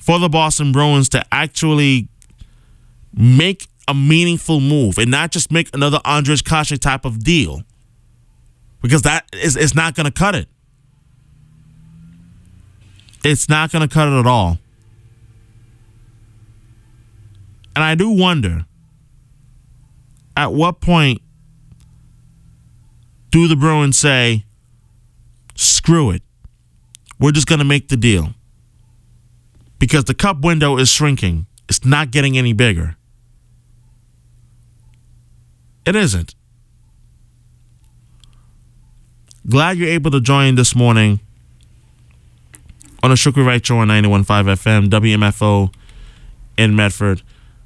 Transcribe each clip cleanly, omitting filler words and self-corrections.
for the Boston Bruins to actually make a meaningful move and not just make another Andrej Kase type of deal, because that is not going to cut it. It's not going to cut it at all. And I do wonder, at what point do the Bruins say, screw it, we're just going to make the deal? Because the cup window is shrinking. It's not getting any bigger. It isn't. Glad you're able to join this morning on the Shukri Wright Show on 91.5 FM, WMFO in Medford.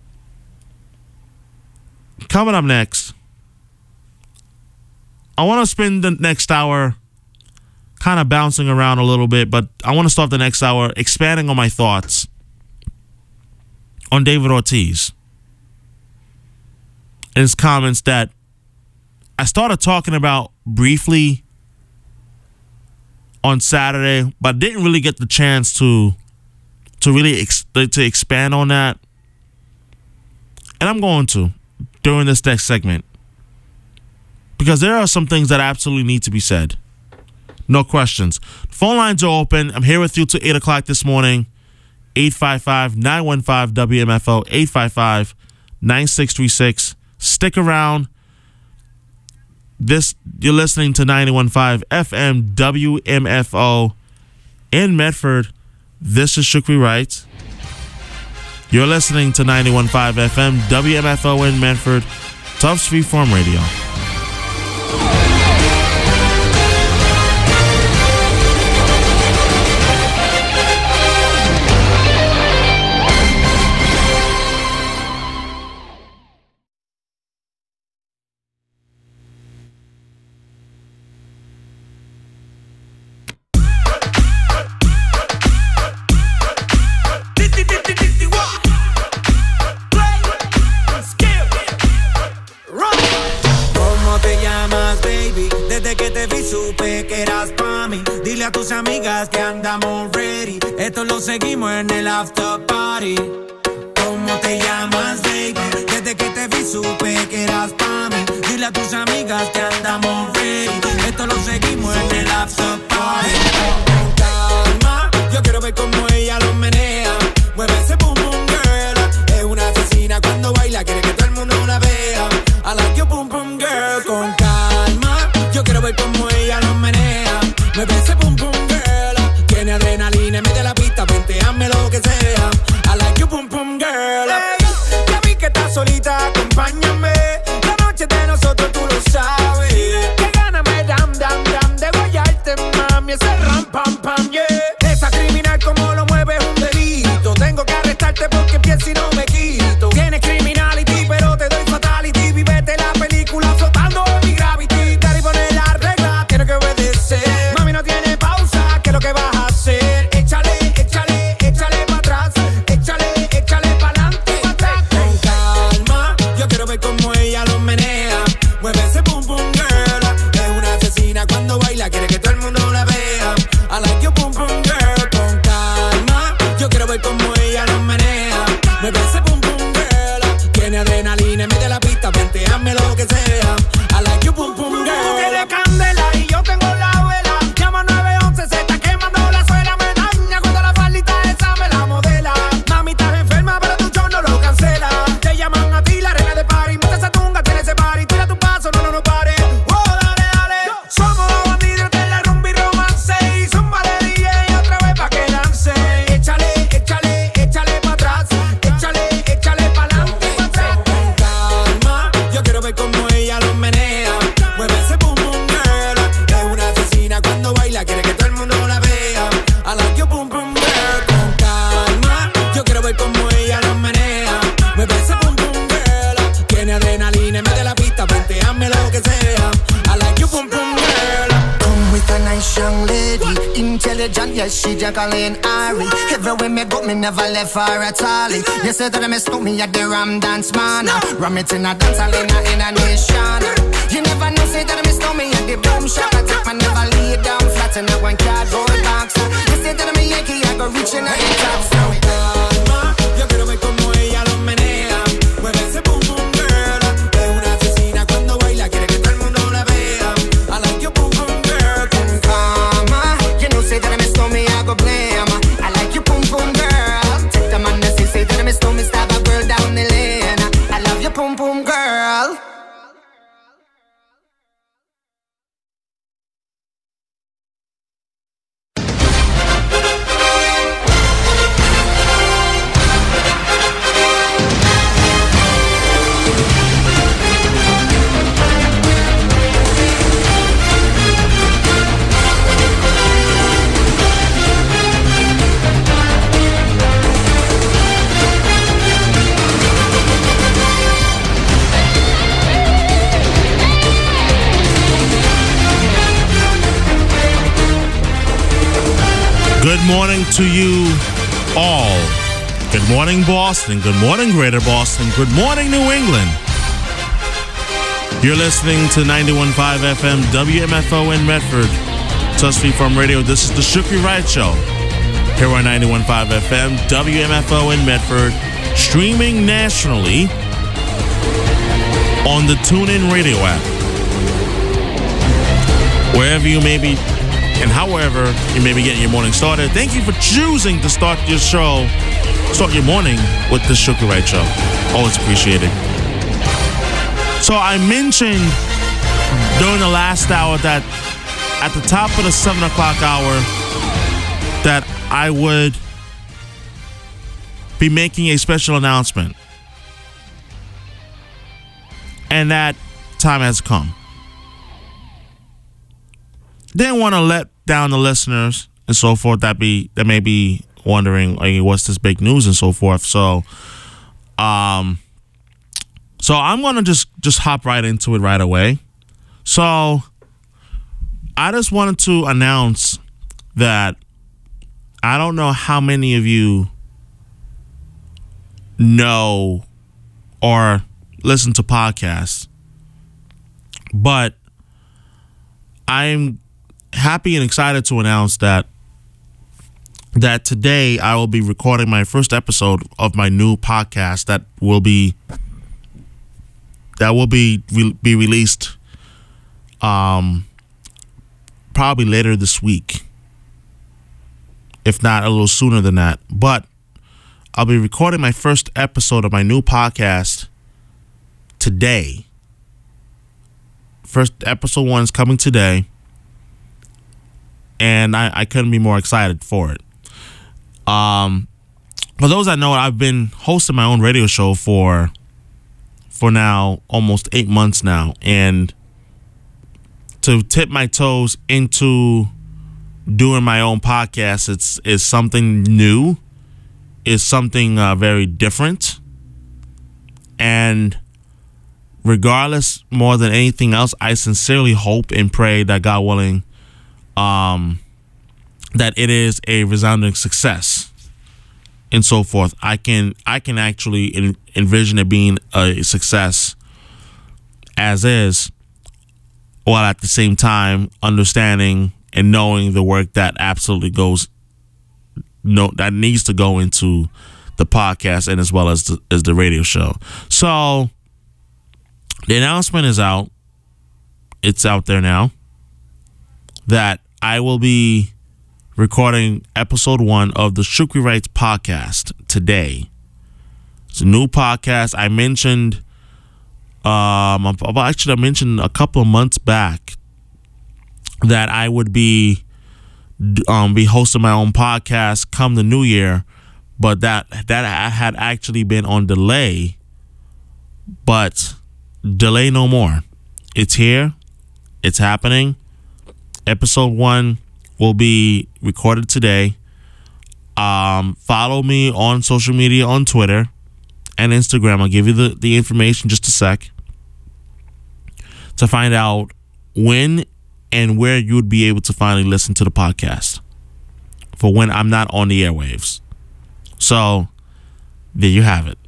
Coming up next, I want to spend the next hour kind of bouncing around a little bit, but I want to start the next hour expanding on my thoughts on David Ortiz and his comments that I started talking about briefly on Saturday, but didn't really get the chance to really to expand on that. And I'm going to during this next segment, because there are some things that absolutely need to be said. No questions. Phone lines are open. I'm here with you till 8 o'clock this morning. 855-915-WMFO, 855-9636. Stick around. You're listening to 91.5 FM WMFO in Medford. This is Shukri Wright. You're listening to 91.5 FM WMFO in Medford. Tufts Freeform Radio. Dile a tus amigas que andamos ready. Esto lo seguimos en el after party. ¿Cómo te llamas, baby? Desde que te vi supe que eras pa' mí. Dile a tus amigas que andamos ready. Esto lo seguimos en el after party. Con calma, yo quiero ver cómo ella lo menea. Mueve ese boom boom girl. Es una asesina cuando baila, quiere que todo el mundo la vea. I like your boom boom girl. Con calma, yo quiero ver cómo ella lo menea. Mueve ese boom boom girl. Tiene adrenalina en medio de la pista, venteame lo que sea. I like you boom boom girl. Hey, ya vi que estás solita, acompáñame. La noche de nosotros tú lo sabes. Que gana me dam dam dam de guayarte, mami. Ese ram pam pam yeah. Esa criminal como lo mueve es un delito. Tengo que arrestarte porque pienso y no me quito. Tienes criminality pero te doy fatality. Vivete la película flotando en mi gravity. Daddy pone la regla, tiene que obedecer. No tiene pausa, ¿qué es lo que vas a hacer? Échale, échale, échale para atrás. Échale, échale para adelante. Con calma, yo quiero ver cómo ella lo menea. Mueve ese boom boom girl. Es una asesina cuando baila, quiere que todo el mundo la vea. I like your boom boom girl. Con calma, yo quiero ver cómo ella lo menea. Mueve ese boom boom girl. Tiene adrenalina en medio de la pista, venteame lo que sea. I like your boom boom girl. Tú tienes candela y yo tengo la vela. Llama 911, se está quemando la suela. Me daña cuando la faldita esa me la modela. Mami, estás enferma, pero tu show no lo cancela. Te llaman a ti, la reina de party. Mete esa tunga, tiene ese party. Tira tu paso, no pare. Oh, dale, dale. Somos los bandidos de la rumba y romance. Y zúmbale DJ otra vez pa' que lance. Échale, échale, échale pa' atrás. Échale, échale pa' adelante. Con calma, yo quiero ver cómo ella lo menea. Mueve ese boom boom girl. Es una asesina cuando baila, quiere que todo el mundo la vea. I like your boom boom girl. Con calma, yo quiero ver cómo ella lo menea. Mueve ese boom boom girl. Tiene adrenalina en medio de la pista, venteame lo que sea. I like your boom boom girl. Come with a nice young lady, intelligent, yes, she Jacqueline Ari. Everywhere me go, me never left her at all. You said that I mistook me at the Ram Dance Man. Ram it in a dance hall in a nation. You never know, say that I mistook me at the Boom Shop. I take my never lay down flat in a one cardboard box. You said that I'm a Yankee, I go reaching out the top. morning to you all. Good morning, Boston. Good morning, Greater Boston. Good morning, New England. You're listening to 91.5 FM WMFO in Medford. Tuskegee Farm Radio. This is the Shukri Wright Show. Here on 91.5 FM WMFO in Medford. Streaming nationally on the TuneIn Radio app. Wherever you may be and however you may be getting your morning started, thank you for choosing to start your morning with the Shukri Wright Show. Always appreciate it. So I mentioned during the last hour that at the top of the 7 o'clock hour that I would be making a special announcement. And that time has come. Didn't want to let down the listeners and so forth that may be wondering, like, what's this big news and so forth. So I'm gonna just hop right into it right away. So I just wanted to announce that I don't know how many of you know or listen to podcasts, but I'm happy and excited to announce that today I will be recording my first episode of my new podcast that will be released probably later this week, if not a little sooner than that. But I'll be recording my first episode of my new podcast today. First episode 1 is coming today, and I couldn't be more excited for it. For those that know, I've been hosting my own radio show for now almost 8 months now, and to tip my toes into doing my own podcast, it's something new, it's something very different, and regardless, more than anything else, I sincerely hope and pray that, God willing, that it is a resounding success and so forth. I can actually envision it being a success as is, while at the same time understanding and knowing the work that absolutely that needs to go into the podcast and as well as the radio show. So the announcement is out. It's out there now that I will be recording episode 1 of the Shukri Wright podcast today. It's a new podcast. I mentioned I mentioned a couple of months back that I would be hosting my own podcast come the new year, but that had actually been on delay. But delay no more. It's here. It's happening. Episode 1 will be recorded today. Follow me on social media, on Twitter and Instagram. I'll give you the information in just a sec to find out when and where you would be able to finally listen to the podcast for when I'm not on the airwaves. So there you have it.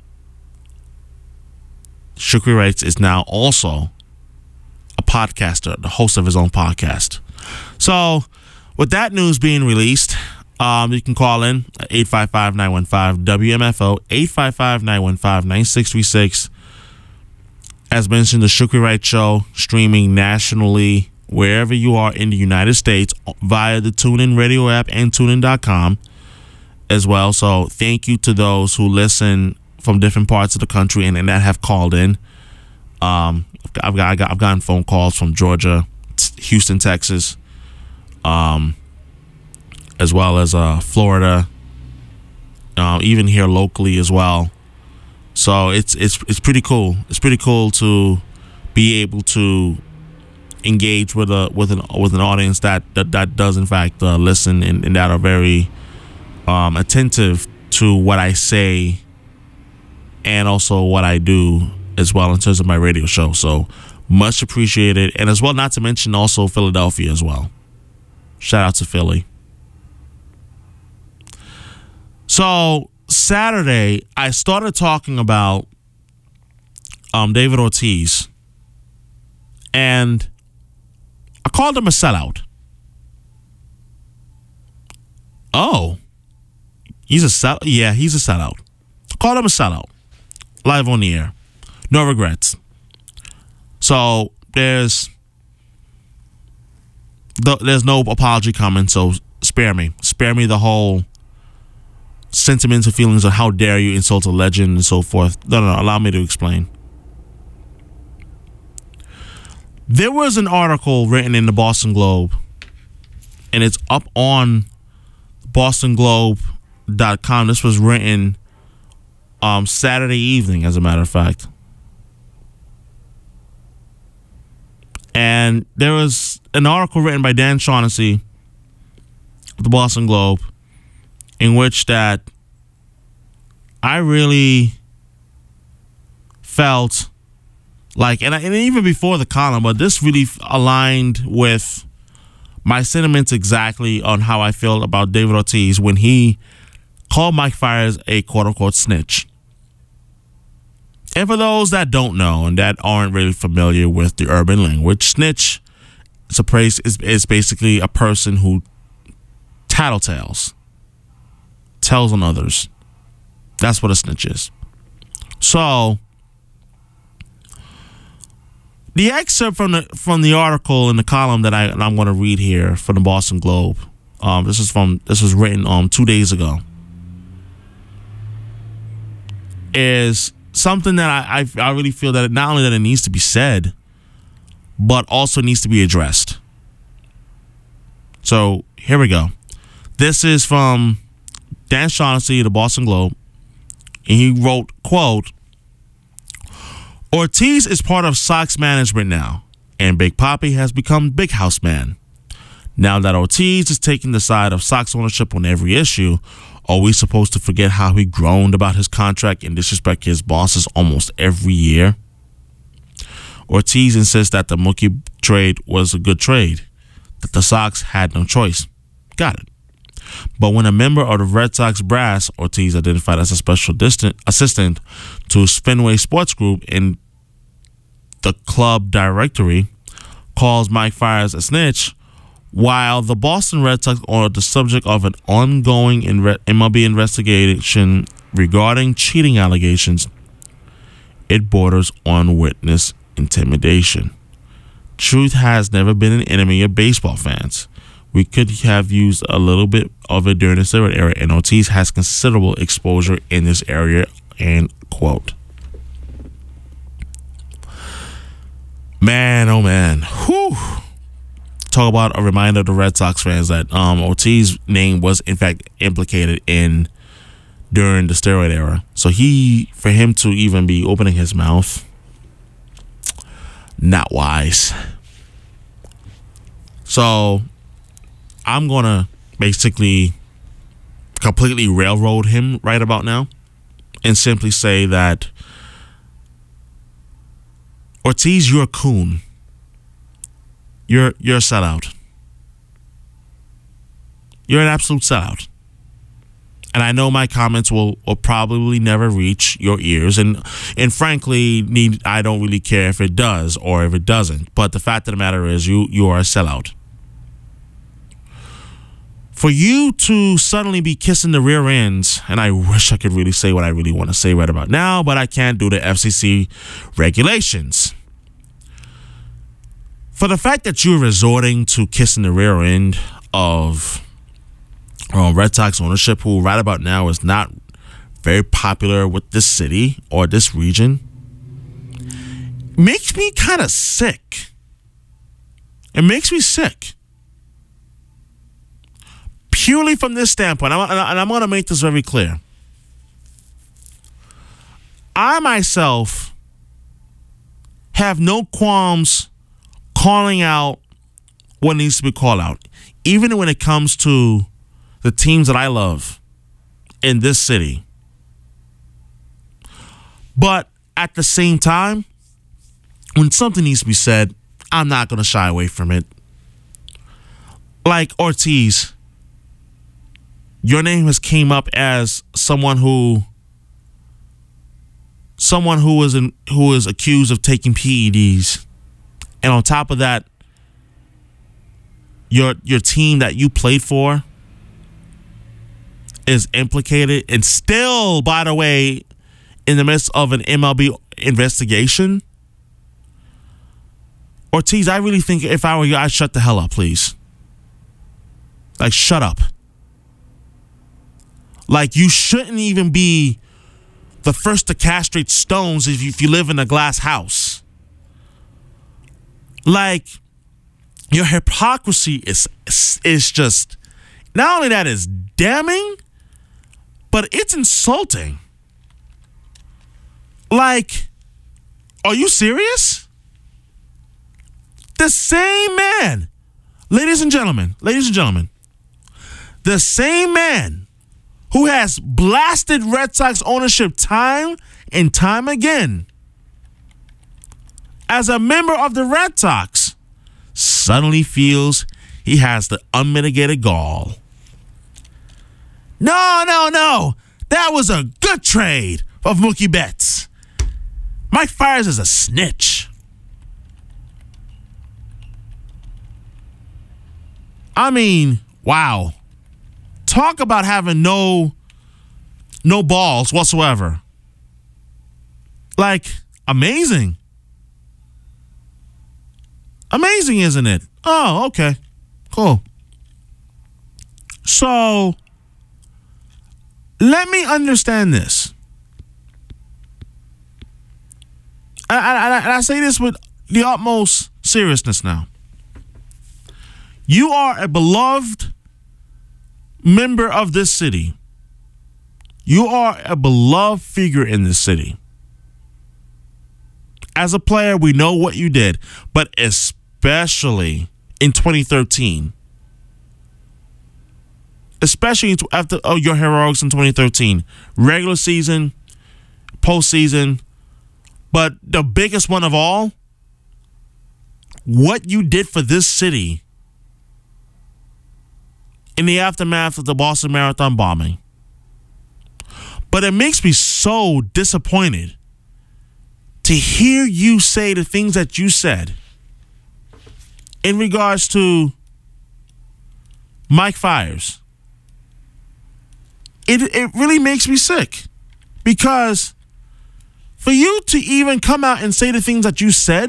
Shukri Wright is now also a podcaster, the host of his own podcast. So with that news being released, you can call in 855-915-WMFO, 855-915-9636. As mentioned, the Shukri Wright Show streaming nationally wherever you are in the United States via the TuneIn Radio app and TuneIn.com as well. So thank you to those who listen from different parts of the country and that have called in. I've gotten phone calls from Georgia, Houston, Texas, as well as Florida, even here locally as well. So it's pretty cool. It's pretty cool to be able to engage with an audience that does in fact listen and that are very attentive to what I say and also what I do as well in terms of my radio show. So much appreciated, and as well, not to mention also Philadelphia as well. Shout out to Philly. So Saturday, I started talking about David Ortiz, and I called him a sellout. Oh, he's a sellout? Yeah, he's a sellout. I called him a sellout. Live on the air. No regrets. So there's no apology coming, so spare me. Spare me the whole sentiments and feelings of how dare you insult a legend and so forth. No, allow me to explain. There was an article written in the Boston Globe, and it's up on bostonglobe.com. This was written Saturday evening, as a matter of fact. And there was an article written by Dan Shaughnessy of the Boston Globe in which that I really felt like, and even before the column, but this really aligned with my sentiments exactly on how I feel about David Ortiz when he called Mike Fiers a quote-unquote snitch. And for those that don't know and that aren't really familiar with the urban language, snitch is basically a person who tattletales, tells on others. That's what a snitch is. So the excerpt from the article in the column that I'm going to read here from the Boston Globe. This was written 2 days ago. Is something that I really feel that not only that it needs to be said, but also needs to be addressed. So here we go. This is from Dan Shaughnessy of the Boston Globe, and he wrote, quote, Ortiz is part of Sox management now, and Big Papi has become Big House Man. Now that Ortiz is taking the side of Sox ownership on every issue, are we supposed to forget how he groaned about his contract and disrespect his bosses almost every year? Ortiz insists that the Mookie trade was a good trade, that the Sox had no choice. Got it. But when a member of the Red Sox brass, Ortiz identified as a special assistant to Fenway Sports Group in the club directory, calls Mike Fiers a snitch, while the Boston Red Sox are the subject of an ongoing MLB investigation regarding cheating allegations, it borders on witness intimidation. Truth has never been an enemy of baseball fans. We could have used a little bit of it during the steroid era, and Ortiz has considerable exposure in this area, end quote. Man, oh man. Whew. Talk about a reminder to Red Sox fans that Ortiz's name was in fact implicated during the steroid era. So for him to even be opening his mouth, not wise. So I'm gonna basically completely railroad him right about now and simply say that Ortiz, you're a coon. You're a sellout. You're an absolute sellout. And I know my comments will probably never reach your ears. And frankly, I don't really care if it does or if it doesn't. But the fact of the matter is you are a sellout. For you to suddenly be kissing the rear ends, and I wish I could really say what I really want to say right about now, but I can't do the FCC regulations. For the fact that you're resorting to kissing the rear end of Red Sox ownership, who right about now is not very popular with this city or this region, makes me kind of sick. It makes me sick. Purely from this standpoint, and I'm going to make this very clear. I myself have no qualms calling out what needs to be called out, even when it comes to the teams that I love in this city. But at the same time, when something needs to be said, I'm not going to shy away from it. Like Ortiz, your name has came up as someone who is accused of taking PEDs, and on top of that, your team that you played for is implicated, and still, by the way, in the midst of an MLB investigation. Ortiz, I really think if I were you, I'd shut the hell up, please. Like, shut up. Like, you shouldn't even be the first to castrate stones if you live in a glass house. Like, your hypocrisy is just, not only that is damning, but it's insulting. Like, are you serious? The same man, ladies and gentlemen, the same man who has blasted Red Sox ownership time and time again, as a member of the Red Sox, suddenly feels he has the unmitigated gall. No. That was a good trade of Mookie Betts. Mike Fiers is a snitch. I mean, wow. Talk about having no balls whatsoever. Like, amazing. Amazing, isn't it? Oh, okay. Cool. So, let me understand this. I say this with the utmost seriousness now. You are a beloved member of this city. You are a beloved figure in this city. As a player, we know what you did, but especially in 2013. Especially after your heroics in 2013. Regular season, postseason, but the biggest one of all, what you did for this city in the aftermath of the Boston Marathon bombing. But it makes me so disappointed to hear you say the things that you said in regards to Mike Fiers. It really makes me sick, because for you to even come out and say the things that you said,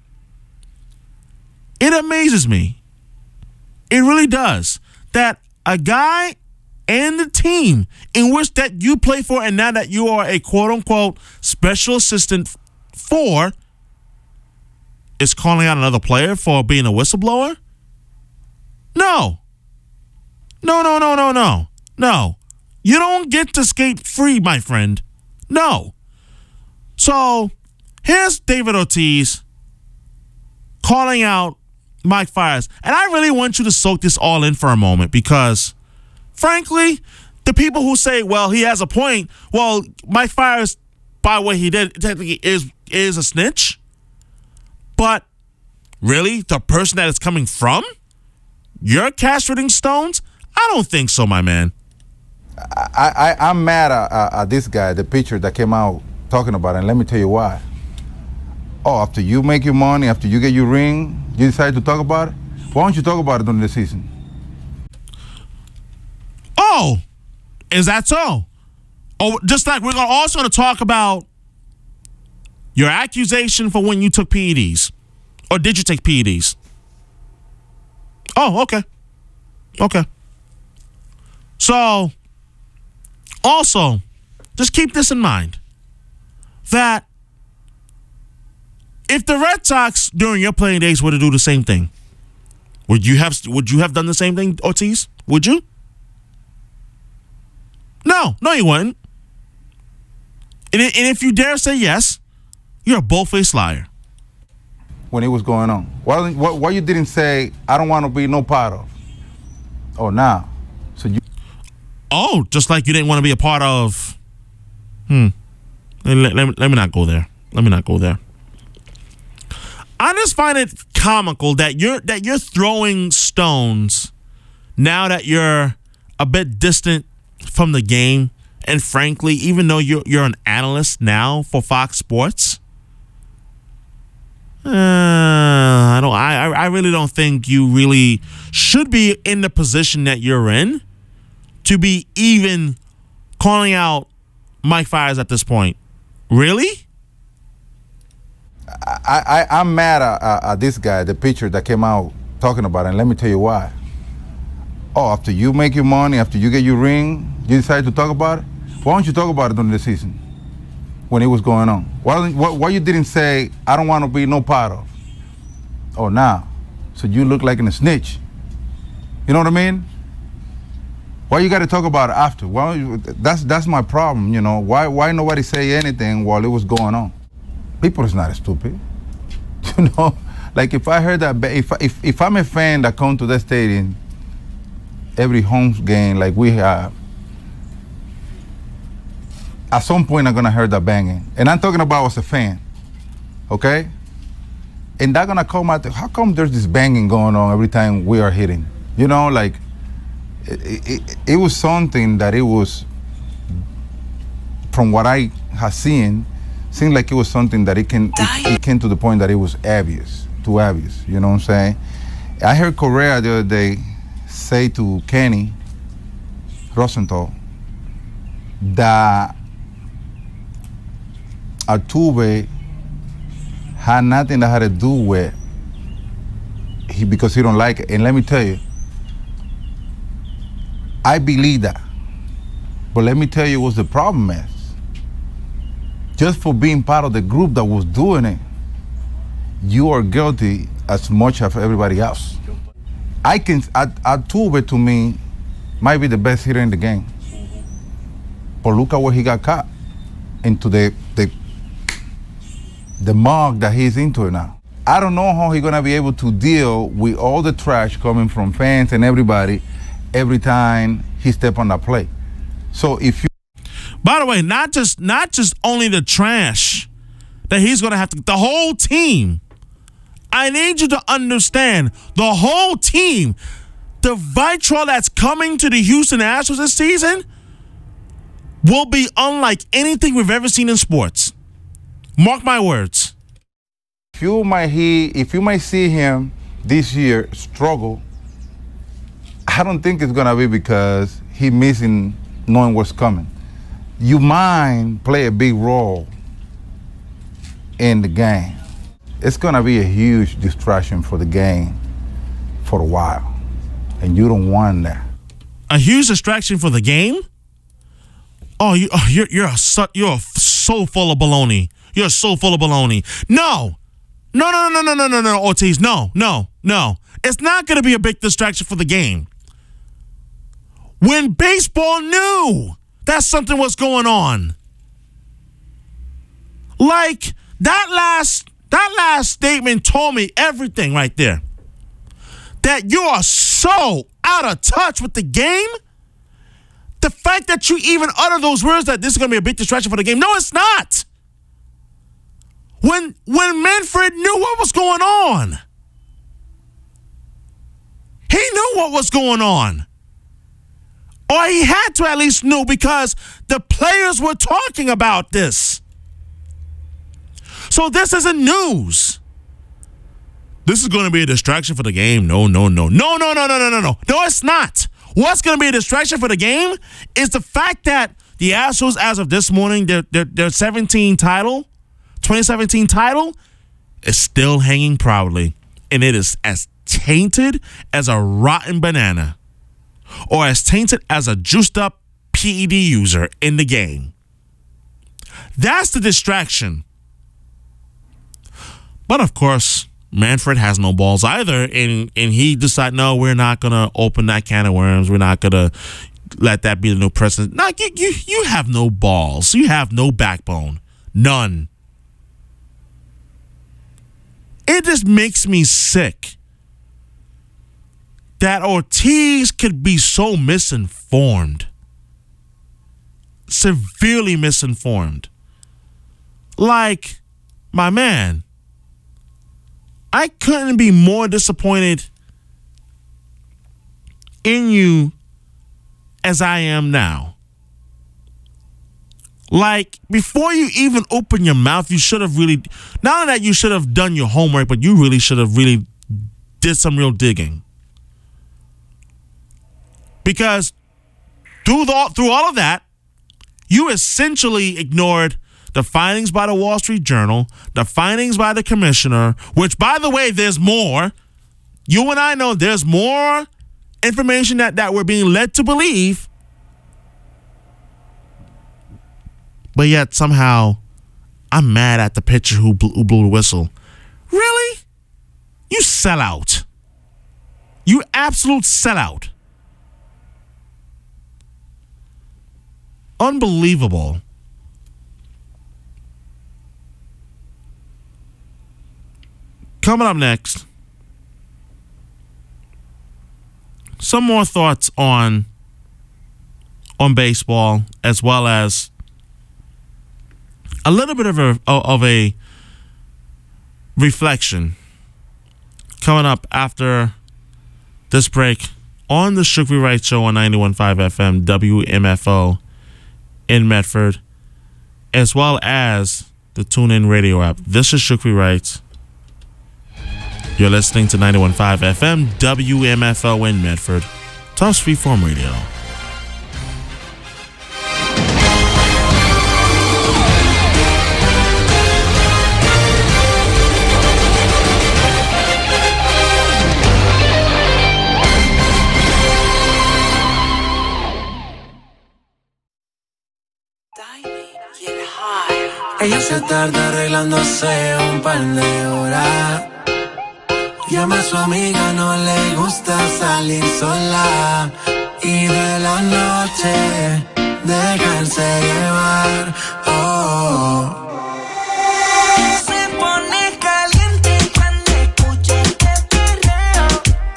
it amazes me. It really does. That a guy and the team in which that you play for, and now that you are a quote-unquote special assistant for, is calling out another player for being a whistleblower? No. No. You don't get to skate free, my friend. No. So, here's David Ortiz calling out Mike Fiers. And I really want you to soak this all in for a moment, because, frankly, the people who say, well, he has a point, well, Mike Fiers, by what he did, technically is a snitch. But, really, the person that it's coming from? You're castrating stones? I don't think so, my man. I'm mad at this guy, the pitcher that came out talking about it, and let me tell you why. Oh, after you make your money, after you get your ring, you decide to talk about it? Why don't you talk about it during the season? Oh, is that so? Oh, just like we're also going to talk about your accusation for when you took PEDs. Or did you take PEDs? Oh, okay. Okay. So, also, just keep this in mind, that if the Red Sox during your playing days were to do the same thing, would you have done the same thing, Ortiz? Would you? No, you wouldn't. And if you dare say yes, you're a bull-faced liar. When it was going on, why you didn't say, I don't want to be no part of? Oh, now. So you. Oh, just like you didn't want to be a part of. Let me not go there. I just find it comical that you're throwing stones now that you're a bit distant from the game. And frankly, even though you're an analyst now for Fox Sports, I really don't think you really should be in the position that you're in to be even calling out Mike Fiers at this point. Really? I'm mad at this guy, the pitcher that came out talking about it, and let me tell you why. Oh, after you make your money, after you get your ring, you decide to talk about it? Why don't you talk about it during the season when it was going on? Why you didn't say, I don't want to be no part of? Oh, now. So you look like a snitch. You know what I mean? Why you got to talk about it after? That's my problem, you know. Why nobody say anything while it was going on? People is not stupid. You know? Like if I heard that, if I'm a fan that come to that stadium every home game like we have, at some point I'm gonna hear that banging. And I'm talking about as a fan, okay? And they're gonna come out, how come there's this banging going on every time we are hitting? You know, like, it was something that it was, from what I have seen, seemed like it was something that it came to the point that it was obvious, too obvious, you know what I'm saying? I heard Correa the other day say to Kenny Rosenthal that Altuve had nothing that had to do with because he don't like it. And let me tell you, I believe that. But let me tell you what the problem is. Just for being part of the group that was doing it, you are guilty as much as everybody else. Altuve to me might be the best hitter in the game. But look at where he got caught into the mug that he's into now. I don't know how he's gonna be able to deal with all the trash coming from fans and everybody every time he step on that plate. So if you, by the way, not just only the trash that he's gonna have to, the whole team. I need you to understand the whole team, the vitriol that's coming to the Houston Astros this season will be unlike anything we've ever seen in sports. Mark my words. If you might see him this year struggle, I don't think it's gonna be because he missing knowing what's coming. You might play a big role in the game. It's gonna be a huge distraction for the game for a while, and you don't want that. A huge distraction for the game? You're so full of baloney. You're so full of baloney. No, Ortiz. No. It's not going to be a big distraction for the game. When baseball knew that something was going on, like that last statement told me everything right there. That you are so out of touch with the game. The fact that you even utter those words that this is going to be a big distraction for the game. No, it's not. When Manfred knew what was going on. He knew what was going on. Or he had to at least know because the players were talking about this. So this isn't news. This is going to be a distraction for the game. No. No, it's not. What's going to be a distraction for the game is the fact that the Astros, as of this morning, their 2017 title is still hanging proudly. And it is as tainted as a rotten banana or as tainted as a juiced up PED user in the game. That's the distraction. But of course, Manfred has no balls either, and he decided, no, we're not gonna open that can of worms. We're not gonna let that be the new precedent. No, you have no balls. You have no backbone. None. It just makes me sick that Ortiz could be so misinformed, severely misinformed. Like, my man, I couldn't be more disappointed in you as I am now. Like, before you even open your mouth, you should have really, not only that you should have done your homework, but you really should have really did some real digging. Because through all of that, you essentially ignored the findings by the Wall Street Journal, the findings by the commissioner, which, by the way, there's more. You and I know there's more information that we're being led to believe. But yet, somehow, I'm mad at the pitcher who blew the whistle. Really? You sellout. You absolute sellout. Unbelievable. Coming up next, some more thoughts on baseball, as well as a little bit of a reflection coming up after this break on the Strictly Right Show on 91.5 FM WMFO in Medford, as well as the TuneIn Radio app. This is Strictly Right. You're listening to 91.5 FM WMFO in Medford. Tough Freeform Radio. Ella se tarda arreglándose un par de horas. Llama a su amiga, no le gusta salir sola. Y de la noche dejarse llevar. Oh. Se pone caliente cuando escucha este perreo.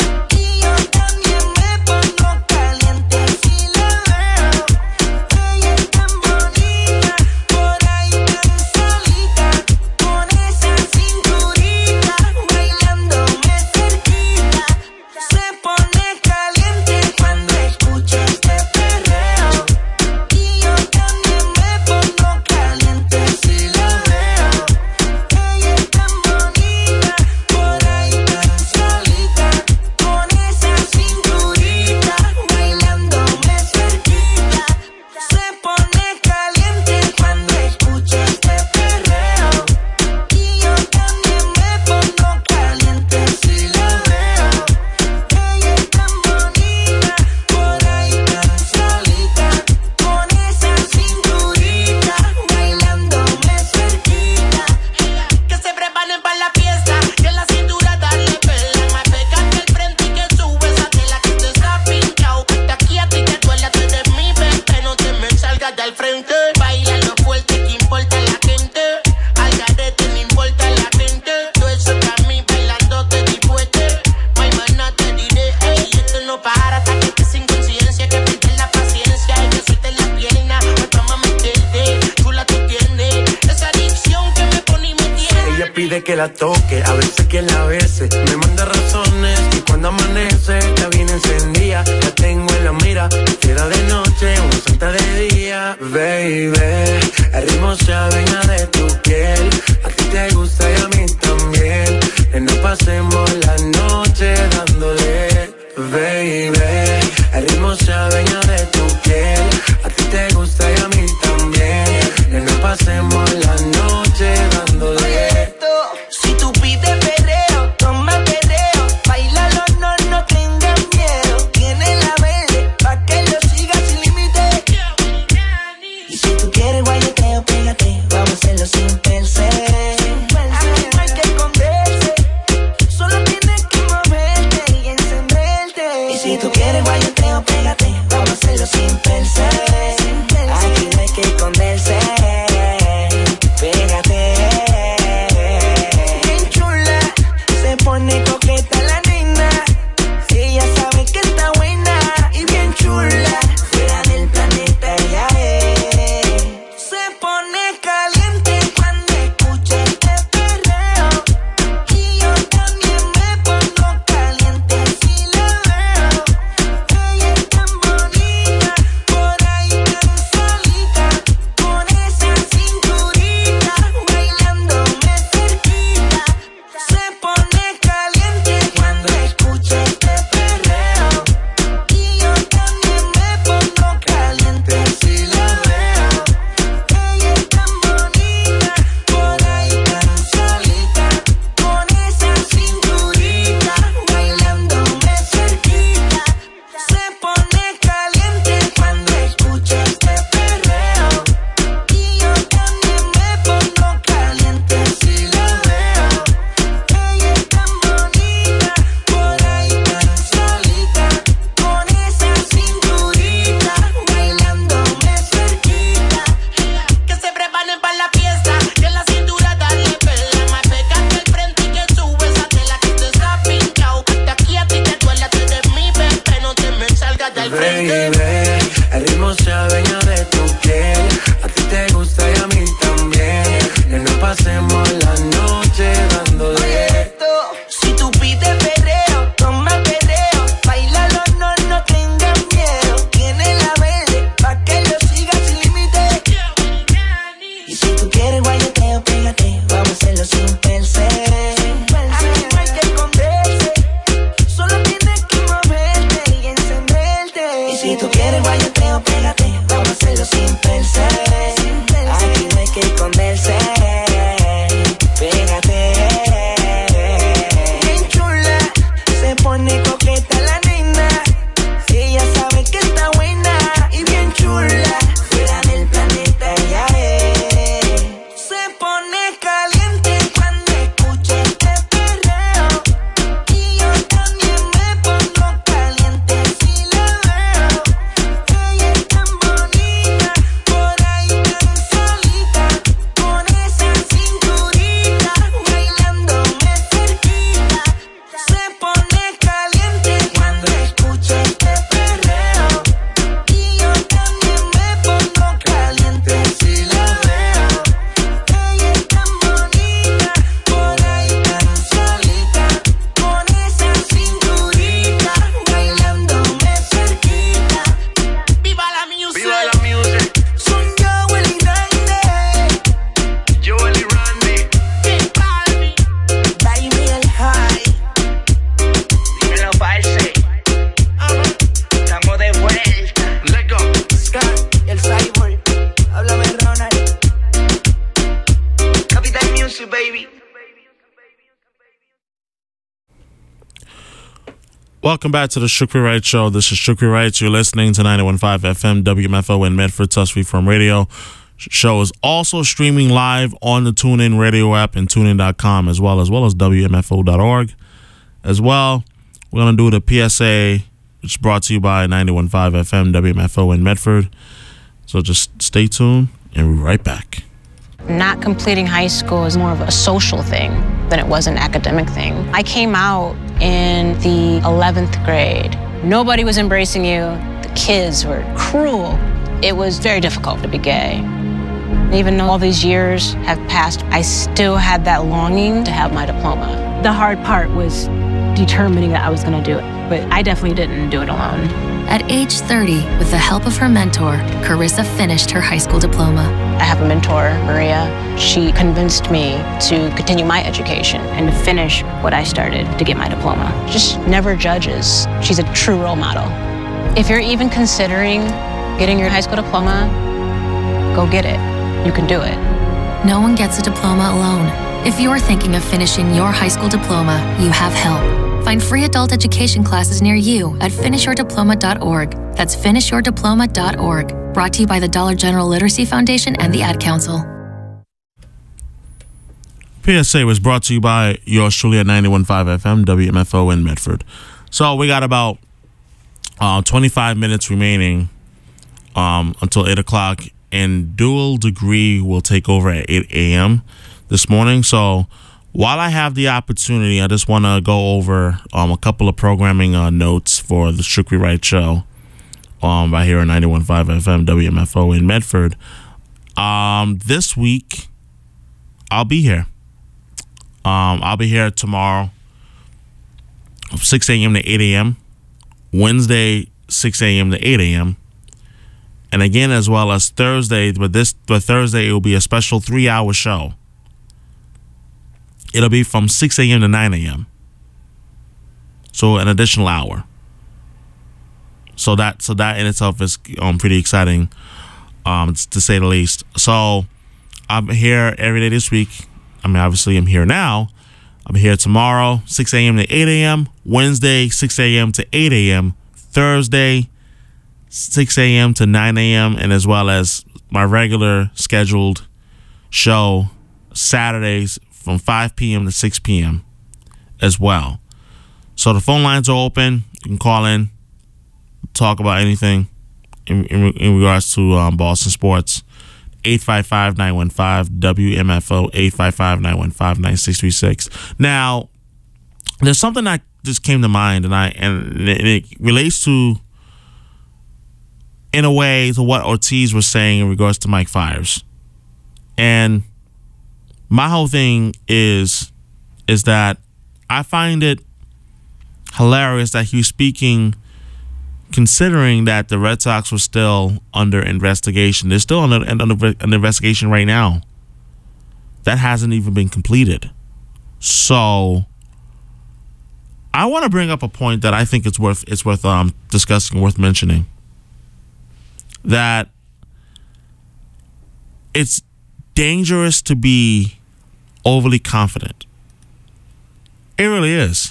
Y yo también me pongo caliente si la veo. Ella es tan bonita, por ahí tan solita, con esa cinturita, bailándome cerquita. Se pone caliente cuando escucha este perreo. Y yo también me pongo caliente si la veo. Ella es tan bonita, por ahí tan solita, con esa cinturita, bailándome cerquita. Se pone caliente cuando escucha este perreo. Y yo también me pongo caliente si la veo. Ella es tan bonita, por ahí tan solita, con esa cinturita, bailándome cerquita. Que se preparen para la fiesta, que la cintura dale pela. Más pegarte al frente y que sube esa tela que te está pinchado. De aquí a ti te duele, tú eres mi bebé, no te me salgas del frente. Baila lo fuerte, que importa la gente. Al garete, no importa la gente. Todo eso que a mí bailando te dispueste. My mana te diré, ey, esto no para hasta que estés sin conciencia. Que pierdes la paciencia y que sueltes la pierna. Pues toma meterte, chula tú tienes. Esa adicción que me pone y me tiene. Ella pide que la toque, a veces que la bese. Me manda razones y cuando amanece la viene encendida. La tengo en la mira, fiera de noche, una santa de día. Baby, el ritmo se adueña de tu piel. A ti te gusta y a mí también. Que no pasemos la noche dándole. Baby, el ritmo se adueña de tu piel. A ti te gusta y a mí también. Que no pasemos la noche dándole. Si tú pides perreo, toma perreo. Bailalo, no tengas miedo. Tiene la verde, pa' que lo sigas sin límite. Y si tú quieres guayoteo, pégate. Vamos a hacerlo sin pensar. Aquí no hay que esconderse. Solo tienes que moverte y encenderte. Y si tú quieres guayoteo, pégate. Vamos a hacerlo sin pensar. Aquí no hay que esconderse. Pégate. Bien chula, se pone coqueta la nena. Ella sabe que está buena y bien chula. Fuera del planeta ella es. Se pone caliente cuando escucha este perreo. Y yo también me pongo caliente si la veo. Ella es tan bonita, que esconderse. Pégate. Bien chula, se pone coqueta la nena. Ella sabe que está buena y bien chula. Fuera del planeta ella es. Se pone caliente cuando escucha este perreo. Y yo también me pongo caliente si la veo. Ella es tan bonita, por ahí tan solita, con esa cinturita, bailándome cerquita. Se pone caliente cuando escucha este perreo. Y yo también me pongo caliente si la veo. Ella es tan bonita, por ahí tan solita, con esa cinturita, bailándome cerquita. ¡Viva la music! Viva la music. Son Joel y Randy, Joel y Randy. Big Balvin, baby el high. Dímelo, parce. Estamos de vuelta. Let's go. Scott, el cyborg, háblame Ronald. Capital Music, baby. Welcome back to the Shukri Wright Show. This is Shukri Wright. You're listening to 91.5 FM WMFO in Medford, Tuskegee from Radio. Show is also streaming live on the TuneIn Radio app and TuneIn.com as well as WMFO.org. As well, we're going to do the PSA, which is brought to you by 91.5 FM WMFO in Medford. So just stay tuned and we'll be right back. Not completing high school is more of a social thing than it was an academic thing. I came out in the 11th grade. Nobody was embracing you. The kids were cruel. It was very difficult to be gay. And even though all these years have passed, I still had that longing to have my diploma. The hard part was determining that I was going to do it, but I definitely didn't do it alone. At age 30, with the help of her mentor, Carissa finished her high school diploma. I have a mentor, Maria. She convinced me to continue my education and to finish what I started to get my diploma. Just never judges. She's a true role model. If you're even considering getting your high school diploma, go get it. You can do it. No one gets a diploma alone. If you're thinking of finishing your high school diploma, you have help. Find free adult education classes near you at finishyourdiploma.org. That's finishyourdiploma.org. Brought to you by the Dollar General Literacy Foundation and the Ad Council. PSA was brought to you by yours truly at 91.5 FM WMFO in Medford. So we got about 25 minutes remaining until 8 o'clock, and Dual Degree will take over at 8 a.m. this morning. So while I have the opportunity, I just want to go over a couple of programming notes for the Shukri Wright Show right here on 91.5 FM WMFO in Medford. This week, I'll be here. I'll be here tomorrow, 6 a.m. to 8 a.m., Wednesday, 6 a.m. to 8 a.m., and again, as well as Thursday, but Thursday, it will be a special 3-hour show. It'll be from 6 a.m. to 9 a.m. So an additional hour. So that in itself is pretty exciting, to say the least. So I'm here every day this week. I mean, obviously I'm here now. I'm here tomorrow, 6 a.m. to 8 a.m. Wednesday, 6 a.m. to 8 a.m. Thursday, 6 a.m. to 9 a.m. and as well as my regular scheduled show Saturdays from 5 p.m. to 6 p.m. as well. So the phone lines are open. You can call in, talk about anything in regards to Boston sports. 855-915-WMFO, 855-915-9636. Now, there's something that just came to mind, and it relates to, in a way, to what Ortiz was saying in regards to Mike Fiers. And my whole thing is that I find it hilarious that he was speaking considering that the Red Sox were still under investigation. They're still under an investigation right now. That hasn't even been completed. So I want to bring up a point that I think it's worth discussing, worth mentioning. That it's dangerous to be overly confident. It really is.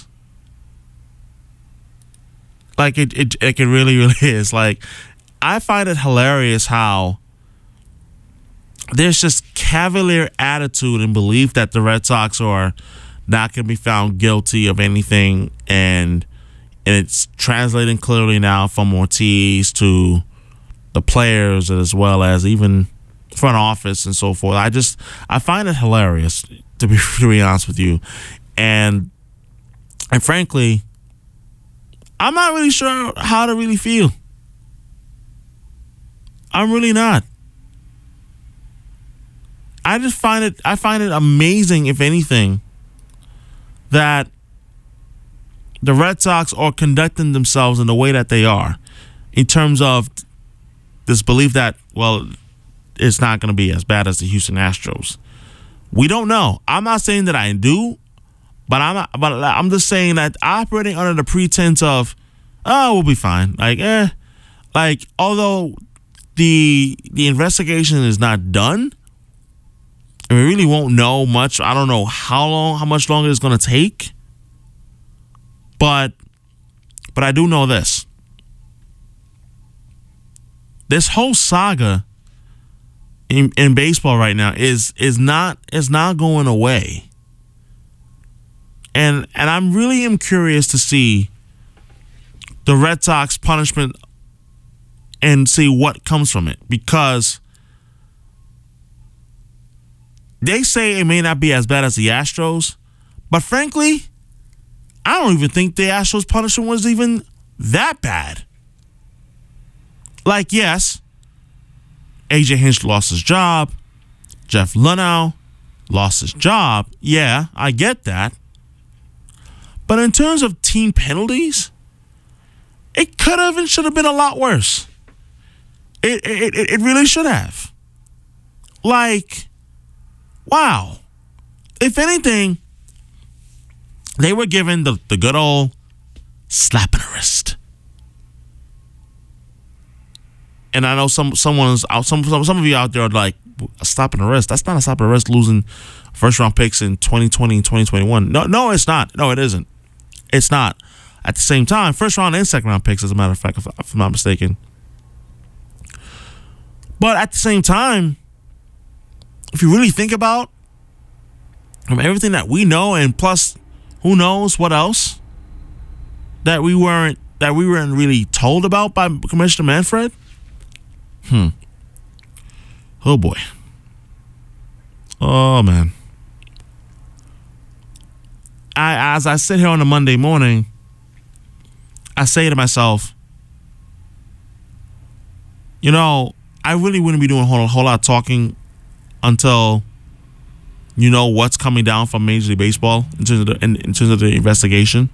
Like it really, really is. Like, I find it hilarious how there's just cavalier attitude and belief that the Red Sox are not going to be found guilty of anything, and it's translating clearly now from Ortiz to the players as well as even front office and so forth. I find it hilarious, to be honest with you, and frankly, I'm not really sure how to really feel. I'm really not. I find it amazing, if anything, that the Red Sox are conducting themselves in the way that they are, in terms of this belief that, well, it's not going to be as bad as the Houston Astros. We don't know. I'm not saying that I do, but I'm just saying that operating under the pretense of, oh, we'll be fine. Like, although the investigation is not done, and we really won't know much. I don't know how much longer it's going to take. But I do know this. This whole saga in baseball right now is not going away. And I'm really am curious to see the Red Sox punishment and see what comes from it, because they say it may not be as bad as the Astros, but frankly, I don't even think the Astros punishment was even that bad. Like, yes, AJ Hinch lost his job. Jeff Luhnow lost his job. Yeah, I get that. But in terms of team penalties, it could have and should have been a lot worse. It really should have. Like, wow. If anything, they were given the good old slap in the wrist. And I know some of you out there are like, a slap in the wrist. That's not a slap in the wrist, losing first round picks in 2020 and 2021. No, it's not. No, it isn't. It's not. At the same time, first round and second round picks, as a matter of fact, if I'm not mistaken. But at the same time, if you really think about everything that we know, and plus, who knows what else that we weren't really told about by Commissioner Manfred. Oh boy. Oh man. As I sit here on a Monday morning, I say to myself, you know, I really wouldn't be doing a whole lot of talking until you know what's coming down from Major League Baseball in terms of the investigation.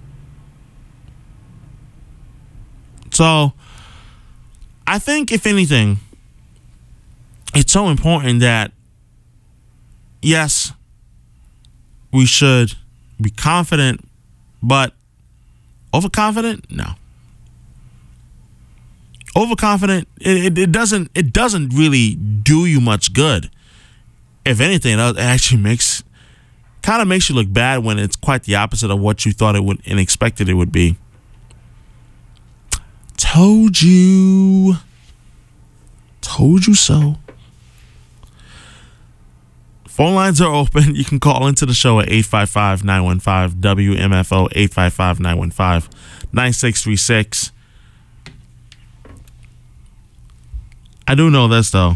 So, I think, if anything, it's so important that, yes, we should be confident, but overconfident? No. Overconfident, it doesn't really do you much good. If anything, it actually makes you look bad when it's quite the opposite of what you thought it would and expected it would be. Told you so. Phone lines are open. You can call into the show at 855-915-WMFO, 855-915-9636. I do know this, though.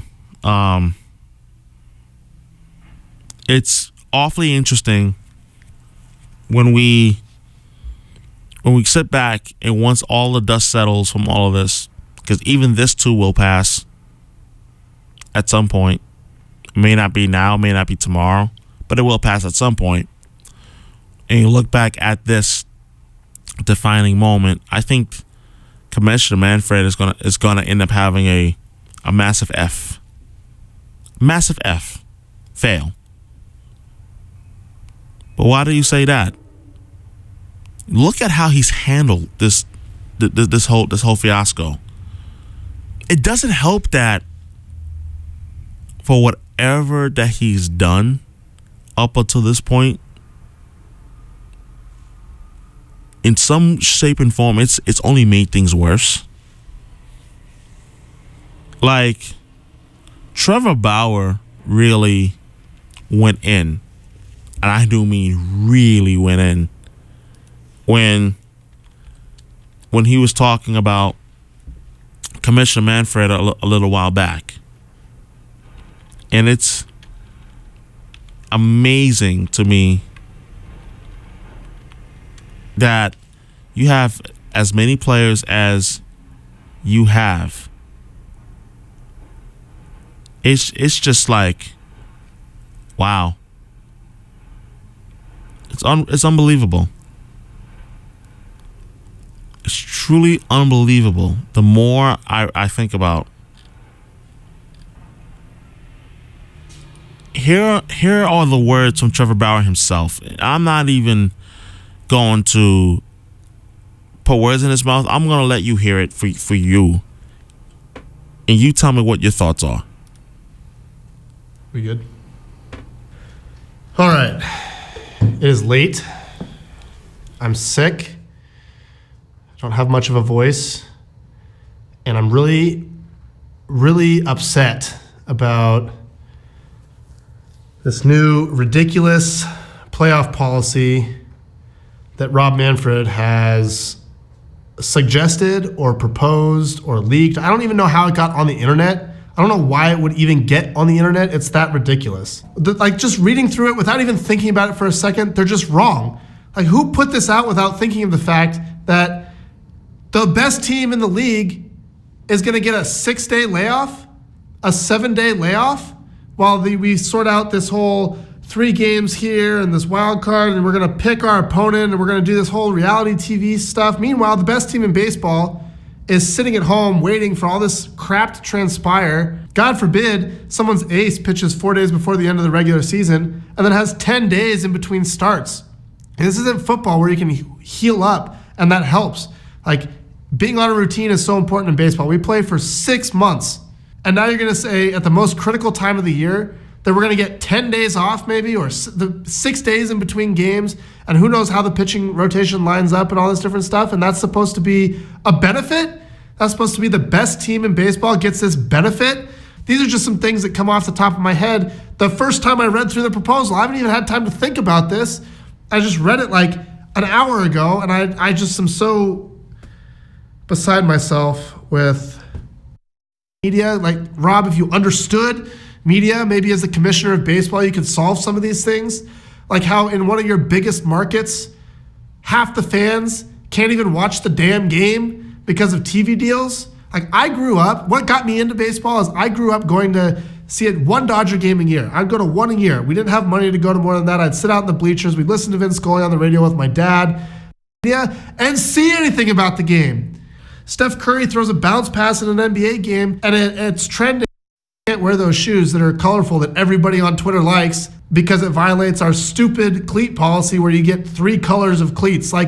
It's awfully interesting when we sit back and once all the dust settles from all of this, because even this too will pass at some point. It may not be now, may not be tomorrow, but it will pass at some point. And you look back at this defining moment, I think Commissioner Manfred is gonna end up having a massive F. Massive F. Fail. But why do you say that? Look at how he's handled this whole fiasco. It doesn't help that for whatever that he's done up until this point, in some shape and form, it's only made things worse. Like, Trevor Bauer really went in, and I do mean really went in, when he was talking about Commissioner Manfred a little while back. And it's amazing to me that you have as many players as you have. It's just like, wow. It's unbelievable. It's truly unbelievable. The more I think about, here are the words from Trevor Bauer himself. I'm not even going to put words in his mouth. I'm going to let you hear it for you. And you tell me what your thoughts are. We good? All right. It is late. I'm sick. I don't have much of a voice. And I'm really, really upset about this new ridiculous playoff policy that Rob Manfred has suggested or proposed or leaked. I don't even know how it got on the internet. I don't know why it would even get on the internet. It's that ridiculous. Like, just reading through it without even thinking about it for a second, they're just wrong. Like, who put this out without thinking of the fact that the best team in the league is going to get a 6-day layoff, a 7-day layoff, while we sort out this whole 3 games here and this wild card, and we're going to pick our opponent, and we're going to do this whole reality TV stuff. Meanwhile, the best team in baseball is sitting at home waiting for all this crap to transpire. God forbid someone's ace pitches 4 days before the end of the regular season and then has 10 days in between starts. And this isn't football where you can heal up, and that helps. Like, being on a routine is so important in baseball. We play for 6 months, and now you're going to say at the most critical time of the year that we're going to get 10 days off maybe, or the 6 days in between games, and who knows how the pitching rotation lines up and all this different stuff, and that's supposed to be a benefit? That's supposed to be the best team in baseball gets this benefit? These are just some things that come off the top of my head. The first time I read through the proposal, I haven't even had time to think about this. I just read it like an hour ago, and I just am so beside myself with media. Like, Rob, if you understood media, maybe as the commissioner of baseball, you could solve some of these things. Like how in one of your biggest markets, half the fans can't even watch the damn game because of TV deals. Like, I grew up, what got me into baseball is I grew up going to see it one Dodger game a year. I'd go to one a year. We didn't have money to go to more than that. I'd sit out in the bleachers. We'd listen to Vince Scully on the radio with my dad and see anything about the game. Steph Curry throws a bounce pass in an NBA game, and it's trending. Can't wear those shoes that are colorful that everybody on Twitter likes because it violates our stupid cleat policy where you get 3 colors of cleats. Like,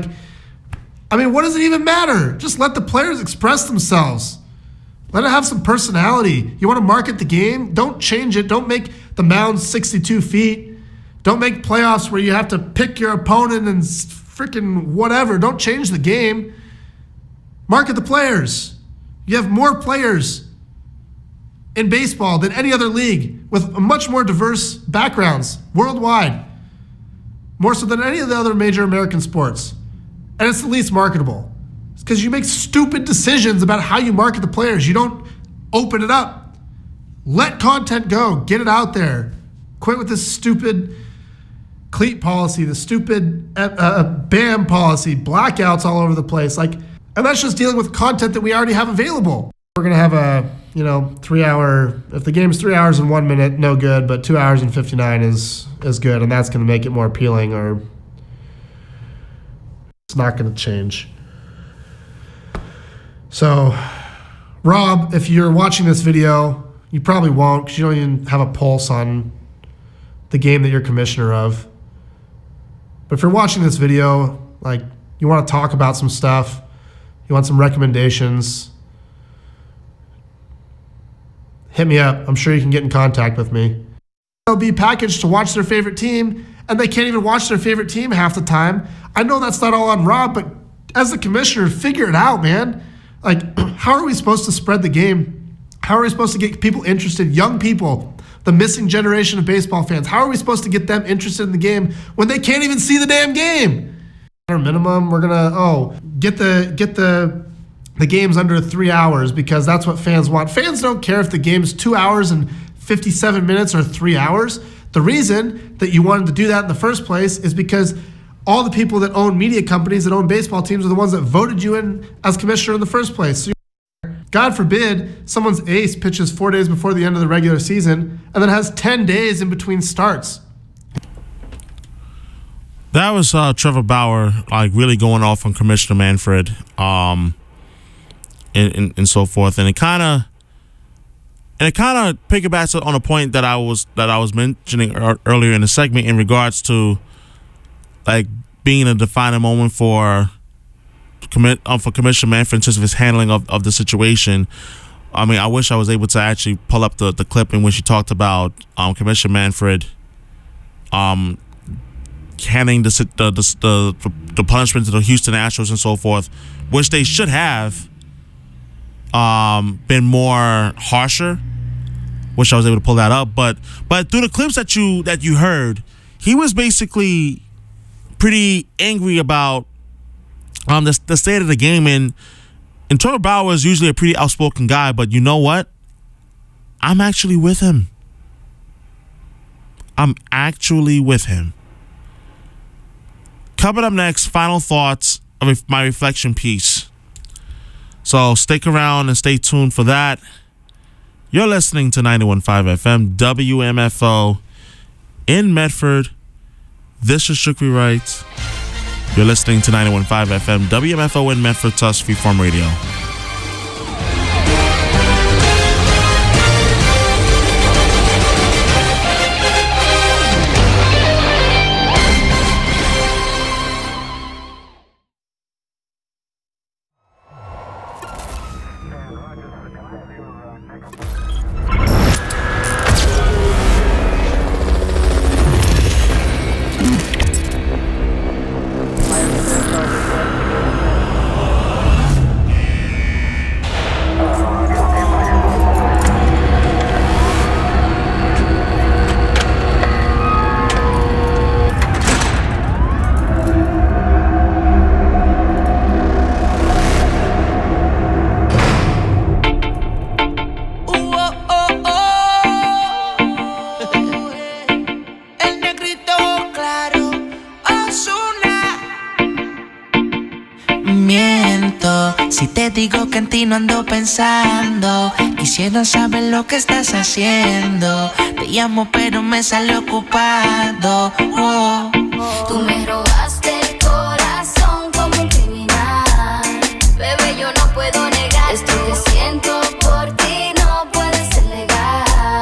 I mean, what does it even matter? Just let the players express themselves. Let it have some personality. You want to market the game? Don't change it. Don't make the mound 62 feet. Don't make playoffs where you have to pick your opponent and freaking whatever. Don't change the game. Market the players. You have more players in baseball than any other league with much more diverse backgrounds worldwide, more so than any of the other major American sports. And it's the least marketable. It's because you make stupid decisions about how you market the players. You don't open it up. Let content go. Get it out there. Quit with this stupid cleat policy, the stupid BAM policy, blackouts all over the place. Like, and that's just dealing with content that we already have available. We're going to have a 3-hour, if the game's 3 hours and 1 minute, no good, but 2 hours and 59 is good, and that's going to make it more appealing, or it's not going to change. So, Rob, if you're watching this video, you probably won't because you don't even have a pulse on the game that you're commissioner of. But if you're watching this video, like, you want to talk about some stuff, you want some recommendations, hit me up. I'm sure you can get in contact with me. They'll be packaged to watch their favorite team, and they can't even watch their favorite team half the time. I know that's not all on Rob, but as the commissioner, figure it out, man. Like, how are we supposed to spread the game? How are we supposed to get people interested, young people, the missing generation of baseball fans? How are we supposed to get them interested in the game when they can't even see the damn game? At our minimum, we're gonna get the games under 3 hours because that's what fans want. Fans don't care if the game's 2 hours and 57 minutes or 3 hours. The reason that you wanted to do that in the first place is because all the people that own media companies that own baseball teams are the ones that voted you in as commissioner in the first place. So God forbid someone's ace pitches 4 days before the end of the regular season and then has 10 days in between starts. That was Trevor Bauer, like really going off on Commissioner Manfred, and so forth, and it kind of piggybacks on a point that I was mentioning earlier in the segment in regards to like being a defining moment for Commissioner Manfred in terms of his handling of the situation. I mean, I wish I was able to actually pull up the clip in which he talked about Commissioner Manfred handing the punishment to the Houston Astros and so forth, which they should have been more harsher. Wish I was able to pull that up, but through the clips that you heard, he was basically pretty angry about the state of the game, and Trevor Bauer is usually a pretty outspoken guy, but you know what? I'm actually with him. Coming up next, final thoughts of my reflection piece. So stick around and stay tuned for that. You're listening to 91.5 FM WMFO in Medford. This is Shukri Wright. You're listening to 91.5 FM WMFO in Medford, Tusk Freeform Radio. Digo que en ti no ando pensando. Quisiera saber lo que estás haciendo. Te llamo pero me sale ocupado. Oh. Tú me robaste el corazón como un criminal. Bebé, yo no puedo negar esto que siento por ti, no puede ser legal.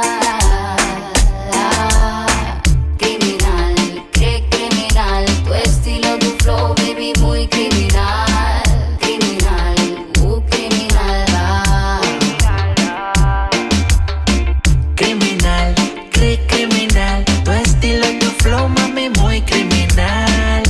Criminal, qué criminal. Tu estilo, tu flow, baby, muy criminal. Criminal, tu estilo y tu flow, mami, muy criminal.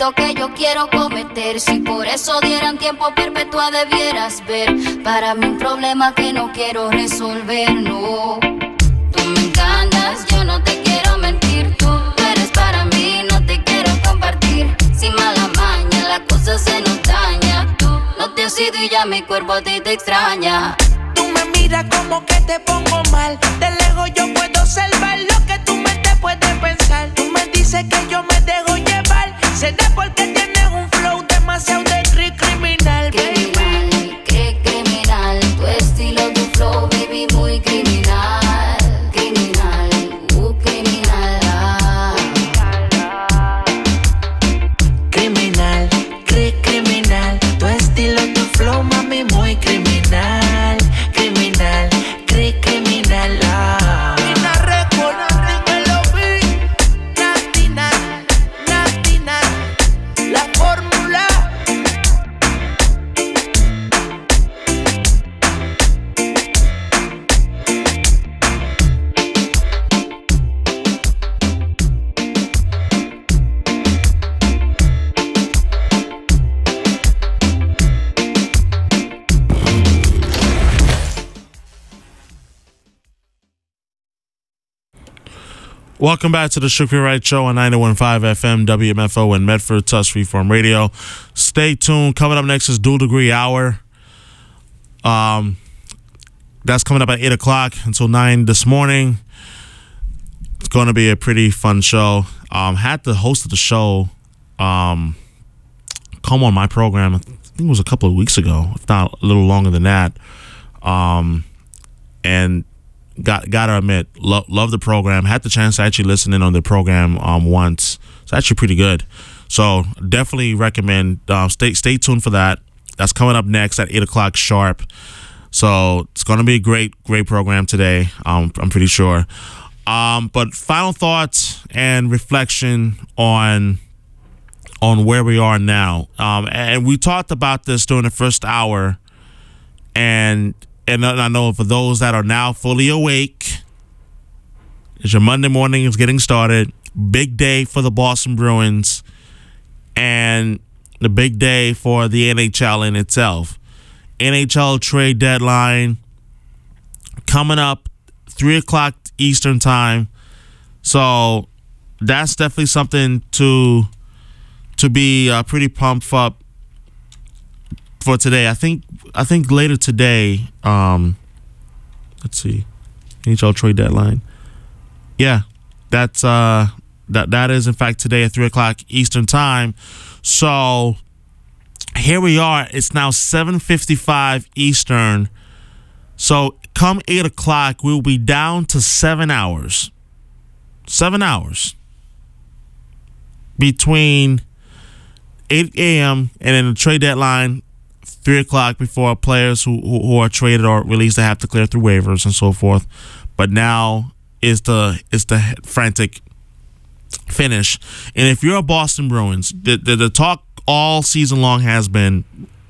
delito que yo quiero cometer. Si por eso dieran tiempo perpetua debieras ver. Para mí un problema que no quiero resolver, no. Tú me encantas, yo no te quiero mentir. Tú eres para mí, no te quiero compartir. Sin mala maña, la cosa se nos daña. Tú no te has ido y ya mi cuerpo a ti te extraña. Tú me miras como que te pongo mal. De lejos yo puedo observar lo que tu mente puede pensar. Tú me dices que yo me dejo llevar. Será porque tienes un flow demasiado de criminal, baby. Criminal, tu estilo, tu flow, baby, muy criminal. Criminal, criminal. Criminal, criminal. Tu estilo, tu flow, mami, muy criminal. Criminal, criminal. Latina Record, dímelo, vi. Latina, la fórmula. Welcome back to the Shukri Wright Show on 91.5 FM, WMFO in Medford, Tusk Freeform Radio. Stay tuned. Coming up next is Dual Degree Hour. That's coming up at 8 o'clock until 9 this morning. It's going to be a pretty fun show. Had the host of the show come on my program, I think it was a couple of weeks ago, if not a little longer than that. And gotta admit, love the program. Had the chance to actually listen in on the program once. It's actually pretty good. So definitely recommend. Stay tuned for that. That's coming up next at 8 o'clock sharp. So it's gonna be a great program today. I'm pretty sure. But final thoughts and reflection on where we are now. And we talked about this during the first hour, and I know for those that are now fully awake, as your Monday morning is getting started, big day for the Boston Bruins and the big day for the NHL in itself. NHL trade deadline coming up 3 o'clock Eastern time. So that's definitely something to be pretty pumped up for today. I think later today, let's see, NHL trade deadline. Yeah, that's that is in fact today at 3 o'clock Eastern time. So here we are. It's now 7:55 Eastern. So come 8 o'clock, we'll be down to 7 hours. 7 hours between 8 a.m. and then the trade deadline, 3 o'clock before players who are traded or released, they have to clear through waivers and so forth. But now is the frantic finish. And if you're a Boston Bruins, the talk all season long has been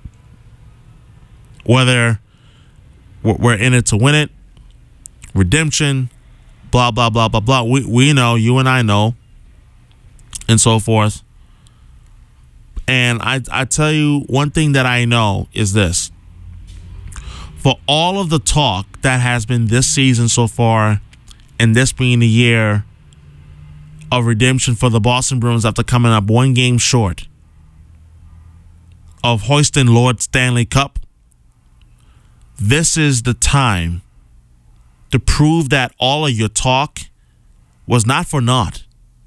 whether we're in it to win it, redemption, blah, blah, blah, blah, blah. We know, you and I know, and so forth. And I tell you, one thing that I know is this. For all of the talk that has been this season so far, and this being the year of redemption for the Boston Bruins after coming up one game short of hoisting Lord Stanley Cup, this is the time to prove that all of your talk was not for naught,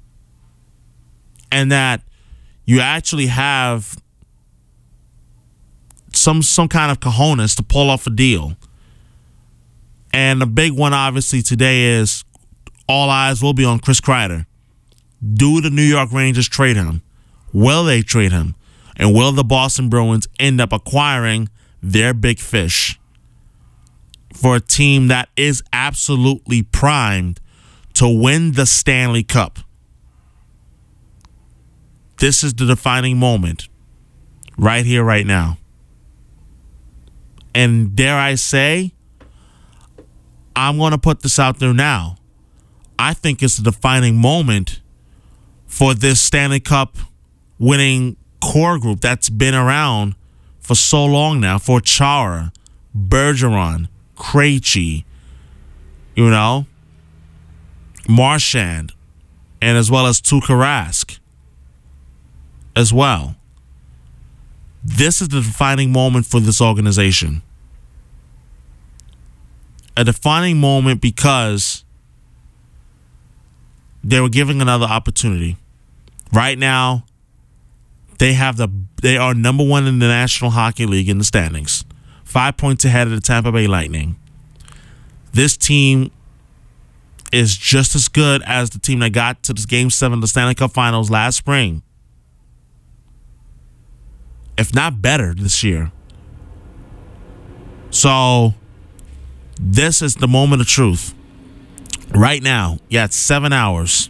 and that you actually have some kind of cojones to pull off a deal. And the big one obviously today is all eyes will be on Chris Kreider. Do the New York Rangers trade him? Will they trade him? And will the Boston Bruins end up acquiring their big fish for a team that is absolutely primed to win the Stanley Cup? This is the defining moment right here, right now. And dare I say, I'm going to put this out there now. I think it's the defining moment for this Stanley Cup winning core group that's been around for so long now, for Chara, Bergeron, Krejci, Marchand, and as well as Tuukka Rask as well. This is the defining moment for this organization. A defining moment because they were giving another opportunity. Right now, they are number one in the National Hockey League in the standings, 5 points ahead of the Tampa Bay Lightning. This team is just as good as the team that got to this Game 7 of the Stanley Cup Finals last spring, if not better this year. So this is the moment of truth. Right now, you have 7 hours.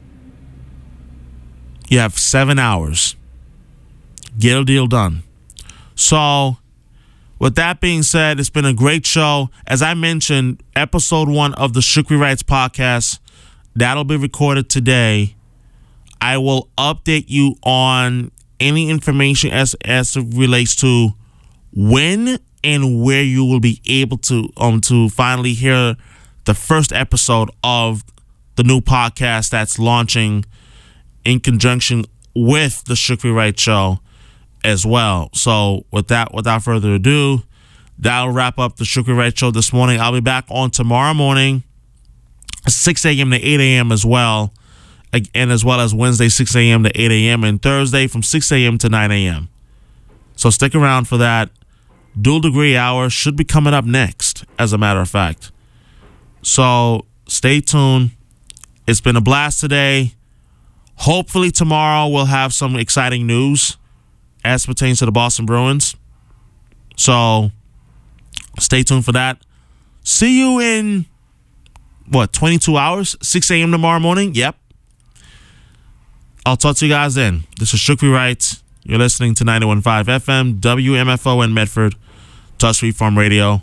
You have 7 hours. Get a deal done. So, with that being said, it's been a great show. As I mentioned, episode 1 of the Shukri Writes podcast, that'll be recorded today. I will update you on any information as it relates to when and where you will be able to finally hear the first episode of the new podcast that's launching in conjunction with the Shukri Wright Show as well. So without further ado, that'll wrap up the Shukri Wright Show this morning. I'll be back on tomorrow morning, 6 a.m. to 8 a.m. as well, and as well as Wednesday, 6 a.m. to 8 a.m. and Thursday from 6 a.m. to 9 a.m. So stick around for that. Dual Degree Hour should be coming up next, as a matter of fact. So stay tuned. It's been a blast today. Hopefully tomorrow we'll have some exciting news as pertains to the Boston Bruins. So stay tuned for that. See you in, 22 hours? 6 a.m. tomorrow morning? Yep. I'll talk to you guys then. This is Shukri Wright. You're listening to 91.5 FM, WMFO in Medford, Touch Free Farm Radio.